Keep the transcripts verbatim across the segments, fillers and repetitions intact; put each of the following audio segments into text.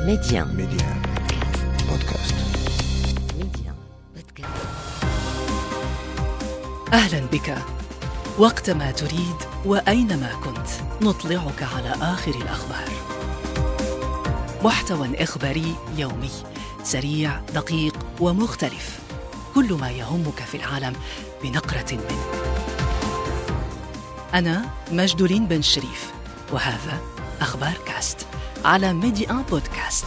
ميديان ميديان بودكاست. ميديان بودكاست. أهلا بك. وقتما تريد وأينما كنت نطلعك على آخر الأخبار. محتوى إخباري يومي سريع دقيق ومختلف، كل ما يهمك في العالم بنقرة منه. أنا مجدولين بن شريف، وهذا أخبار كاست على ميديان بودكاست.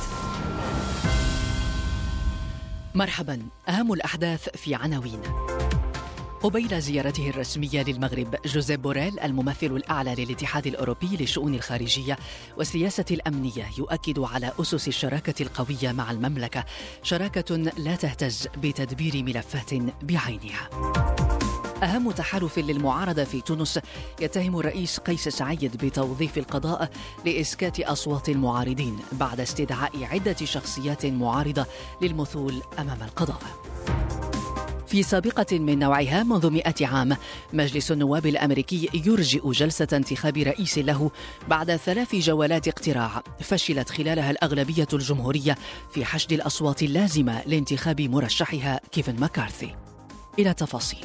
مرحبا. أهم الأحداث في عناوين. قبيل زيارته الرسمية للمغرب، جوزيب بوريل الممثل الأعلى للاتحاد الأوروبي للشؤون الخارجية والسياسة الأمنية يؤكد على أسس الشراكة القوية مع المملكة، شراكة لا تهتز بتدبير ملفات بعينها. أهم تحالف للمعارضة في تونس يتهم الرئيس قيس سعيد بتوظيف القضاء لإسكات أصوات المعارضين بعد استدعاء عدة شخصيات معارضة للمثول أمام القضاء. في سابقة من نوعها منذ مئة عام، مجلس النواب الأمريكي يرجئ جلسة انتخاب رئيس له بعد ثلاث جولات اقتراع فشلت خلالها الأغلبية الجمهورية في حشد الأصوات اللازمة لانتخاب مرشحها كيفن ماكارثي. إلى تفاصيل.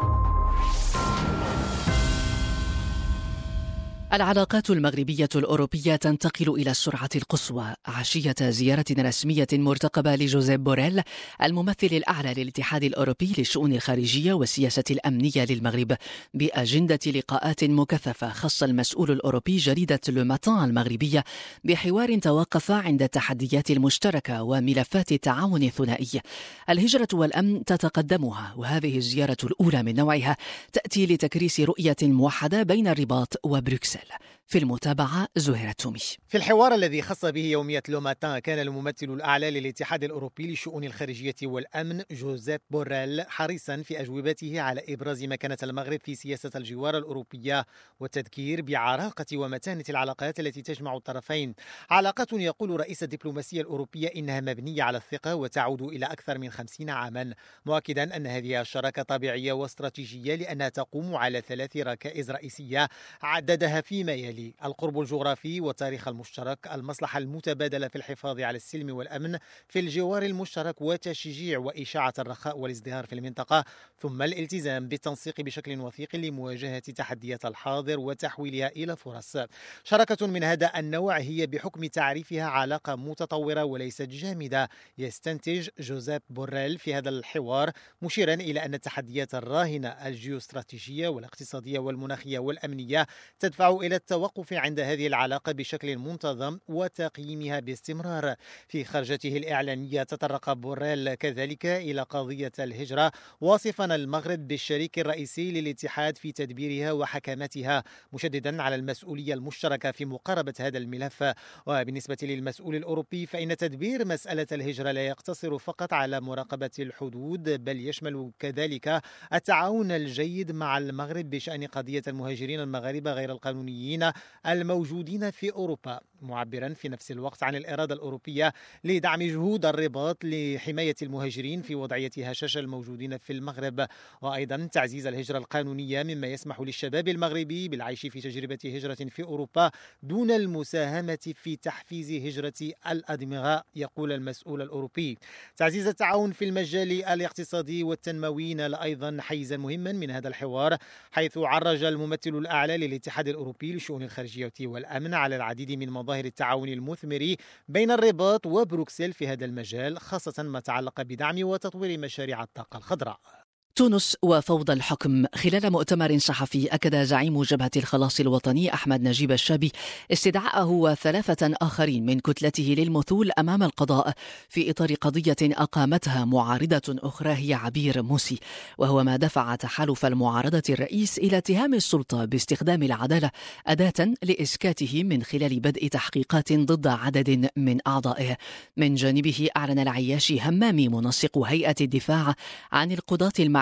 العلاقات المغربية الأوروبية تنتقل إلى السرعة القصوى عشية زيارة رسمية مرتقبة لجوزيب بوريل الممثل الأعلى للاتحاد الأوروبي للشؤون الخارجية والسياسة الأمنية للمغرب، بأجندة لقاءات مكثفة. خص المسؤول الأوروبي جريدة لو ماتان المغربية بحوار توقف عند التحديات المشتركة وملفات التعاون الثنائي. الهجرة والأمن تتقدمها، وهذه الزيارة الأولى من نوعها تأتي لتكريس رؤية موحدة بين الرباط وبروكسل. في المتابعة زهير التومي. في الحوار الذي خص به يومية لو ماتان، كان الممثل الأعلى للاتحاد الأوروبي للشؤون الخارجية والأمن جوزيب بوريل حريصا في أجوبته على إبراز مكانة المغرب في سياسة الجوار الأوروبية والتذكير بعراقة ومتانة العلاقات التي تجمع الطرفين. علاقات يقول رئيس الدبلوماسية الأوروبية إنها مبنية على الثقة وتعود إلى أكثر من خمسين عاما، مؤكدا أن هذه الشراكة طبيعية واستراتيجية لأنها تقوم على ثلاث ركائز رئيسية عددها فيما يلي: القرب الجغرافي والتاريخ المشترك، المصلحة المتبادلة في الحفاظ على السلم والأمن في الجوار المشترك وتشجيع وإشاعة الرخاء والازدهار في المنطقة، ثم الالتزام بالتنسيق بشكل وثيق لمواجهة تحديات الحاضر وتحويلها إلى فرص. شراكة من هذا النوع هي بحكم تعريفها علاقة متطورة وليست جامدة، يستنتج جوزيب بوريل في هذا الحوار، مشيرا إلى أن التحديات الراهنة الجيوستراتيجية والاقتصادية والمناخية والأمنية تدفع إلى التوقف عند هذه العلاقة بشكل منتظم وتقييمها باستمرار. في خرجته الإعلامية تطرق بوريل كذلك إلى قضية الهجرة، واصفا المغرب بالشريك الرئيسي للاتحاد في تدبيرها وحكمتها، مشددا على المسؤولية المشتركة في مقاربة هذا الملف. وبالنسبة للمسؤول الأوروبي فإن تدبير مسألة الهجرة لا يقتصر فقط على مراقبة الحدود، بل يشمل كذلك التعاون الجيد مع المغرب بشأن قضية المهاجرين المغاربة غير القانونيين الموجودين في أوروبا، معبرا في نفس الوقت عن الإرادة الأوروبية لدعم جهود الرباط لحماية المهاجرين في وضعية هشاشة الموجودين في المغرب، وأيضا تعزيز الهجرة القانونية مما يسمح للشباب المغربي بالعيش في تجربة هجرة في أوروبا دون المساهمة في تحفيز هجرة الأدمغة، يقول المسؤول الأوروبي. تعزيز التعاون في المجال الاقتصادي والتنموي نال أيضا حيزا مهما من هذا الحوار، حيث عرج الممثل الأعلى للاتحاد الأوروبي للشؤون الخارجية والأمن على العديد من مظاهر التعاون المثمر بين الرباط وبروكسل في هذا المجال، خاصة ما تعلق بدعم وتطوير مشاريع الطاقة الخضراء. تونس وفوضى الحكم. خلال مؤتمر صحفي أكد زعيم جبهة الخلاص الوطني أحمد نجيب الشابي استدعاءه وثلاثة آخرين من كتلته للمثول أمام القضاء في إطار قضية أقامتها معارضة أخرى هي عبير موسي، وهو ما دفع تحالف المعارضة الرئيس إلى اتهام السلطة باستخدام العدالة أداة لإسكاته من خلال بدء تحقيقات ضد عدد من أعضائه. من جانبه أعلن العياشي همامي منسق هيئة الدفاع عن القضاة المعنيين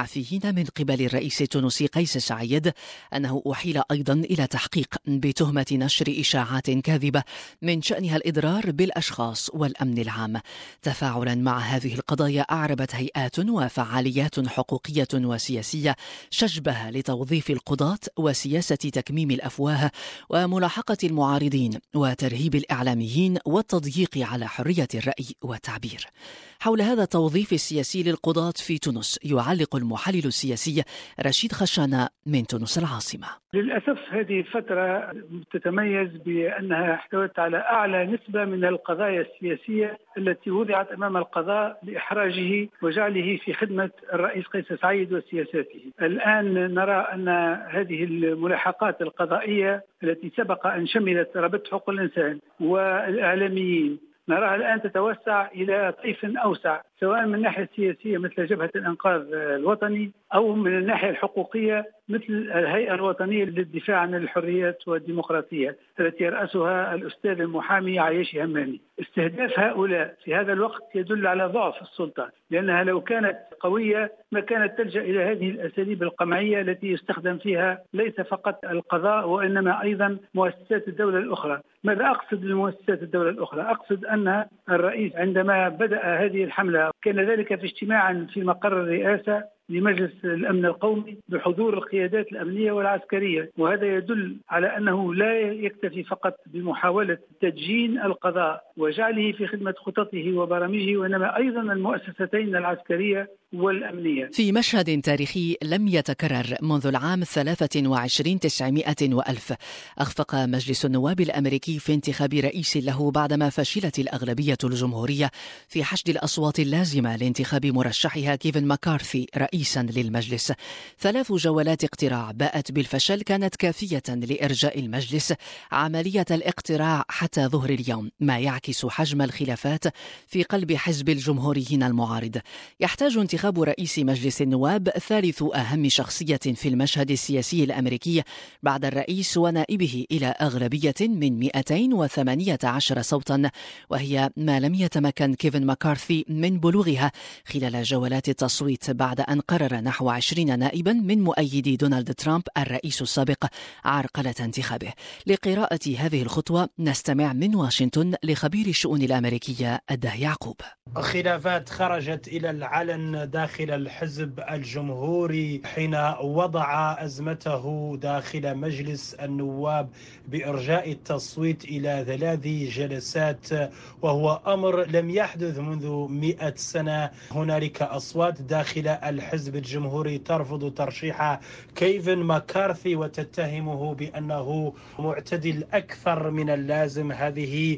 معفيين من قبل الرئيس التونسي قيس سعيد أنه أحيل أيضا إلى تحقيق بتهمة نشر إشاعات كاذبة من شأنها الإضرار بالأشخاص والأمن العام. تفاعلا مع هذه القضايا أعربت هيئات وفعاليات حقوقية وسياسية شجبها لتوظيف القضاة وسياسة تكميم الأفواه وملاحقة المعارضين وترهيب الإعلاميين والتضييق على حرية الرأي والتعبير. حول هذا التوظيف السياسي للقضاة في تونس يعلق المحلل السياسي رشيد خشانة من تونس العاصمة. للأسف هذه الفترة تتميز بأنها احتوت على أعلى نسبة من القضايا السياسية التي وضعت أمام القضاء لإحراجه وجعله في خدمة الرئيس قيس سعيد وسياساته. الآن نرى أن هذه الملاحقات القضائية التي سبق أن شملت رابطة حقوق الإنسان والإعلاميين نراها الآن تتوسع إلى طيف أوسع، سواء من الناحية السياسية مثل جبهة الإنقاذ الوطني أو من الناحية الحقوقية مثل الهيئة الوطنية للدفاع عن الحريات والديمقراطية التي يرأسها الأستاذ المحامي عياشي همامي. استهداف هؤلاء في هذا الوقت يدل على ضعف السلطة، لأنها لو كانت قوية ما كانت تلجأ إلى هذه الأساليب القمعية التي يستخدم فيها ليس فقط القضاء وإنما أيضا مؤسسات الدولة الأخرى. ماذا أقصد بمؤسسات الدولة الأخرى؟ أقصد أن الرئيس عندما بدأ هذه الحملة كان ذلك في اجتماع في مقر الرئاسة لمجلس الأمن القومي بحضور القيادات الأمنية والعسكرية، وهذا يدل على أنه لا يكتفي فقط بمحاولة تدجين القضاء وجعله في خدمة خططه وبرامجه، وإنما أيضا المؤسستين العسكرية والأمنية. في مشهد تاريخي لم يتكرر منذ العام ثلاثة وعشرين تسعمائة وألف، أخفق مجلس النواب الأمريكي في انتخاب رئيس له بعدما فشلت الأغلبية الجمهورية في حشد الأصوات اللازمة لانتخاب مرشحها كيفن ماكارثي رئيسا للمجلس. ثلاث جولات اقتراع باءت بالفشل كانت كافية لإرجاء المجلس عملية الاقتراع حتى ظهر اليوم، ما يعكس حجم الخلافات في قلب حزب الجمهوريين المعارض. يحتاج انتخاب رئيس مجلس النواب ثالث أهم شخصية في المشهد السياسي الأمريكي بعد الرئيس ونائبه إلى أغلبية من مئتين وثمانية عشر صوتا، وهي ما لم يتمكن كيفن ماكارثي من بلوغها خلال جولات التصويت بعد أن قرر نحو عشرين نائبا من مؤيدي دونالد ترامب الرئيس السابق عرقلة انتخابه. لقراءة هذه الخطوة نستمع من واشنطن لخبير الشؤون الأمريكية الداه يعقوب. خلافات خرجت إلى العلن داخل الحزب الجمهوري حين وضع أزمته داخل مجلس النواب بإرجاء التصويت إلى ثلاث جلسات، وهو أمر لم يحدث منذ مئة سنة. هنالك أصوات داخل الحزب الجمهوري ترفض ترشيح كيفن ماكارثي وتتهمه بأنه معتدل أكثر من اللازم. هذه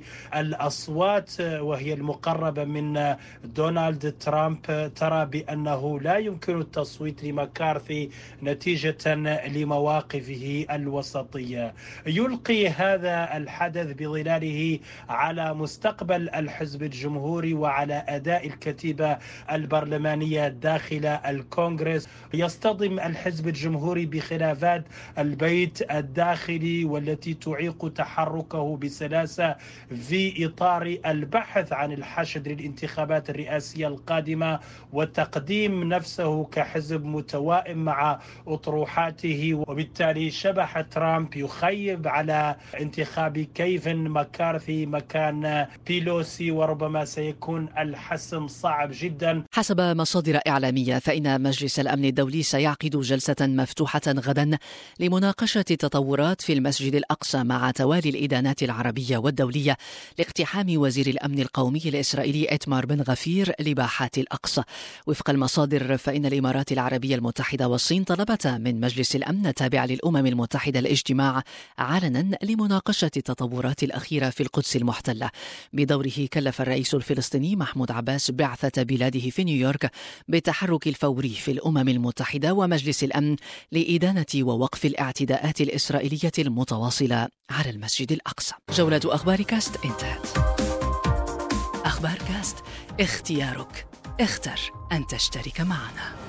الأصوات وهي المقربة من دونالد ترامب ترى بأنه لا يمكن التصويت لماكارثي نتيجة لمواقفه الوسطية. يلقي هذا الحدث بظلاله على مستقبل الحزب الجمهوري وعلى أداء الكتيبة البرلمانية داخل الكونغرس. يصطدم الحزب الجمهوري بخلافات البيت الداخلي والتي تعيق تحركه بسلاسة في إطار البحث عن الحشد للانتخابات الرئاسية القادمة وتقديم نفسه كحزب متوائم مع أطروحاته، وبالتالي شبح ترامب يخيب على انتخاب كيفن ماكارثي مكان بيلوسي، وربما سيكون الحسم صعب جدا. حسب مصادر إعلامية فإن مجلس الأمن الدولي سيعقد جلسة مفتوحة غدا لمناقشة التطورات في المسجد الأقصى مع توالي الإدانات العربية والدولية لاقتحام وزير الأمن القومي الإسرائيلي إتمار بن غفير لباحات الأقصى. وفق المصادر فإن الإمارات العربية المتحدة والصين طلبتا من مجلس الأمن التابع للأمم المتحدة الاجتماع علنا لمناقشة التطورات الأخيرة في القدس المحتلة. بدوره كلف الرئيس الفلسطيني محمود عباس بعثة بلاده في نيويورك بالتحرك الفوري في الأمم المتحدة ومجلس الأمن لإدانة ووقف الاعتداءات الإسرائيلية المتواصلة على المسجد الأقصى. جولة أخبار كاست انتهت. أخبار كاست، اختيارك، اختر أن تشترك معنا.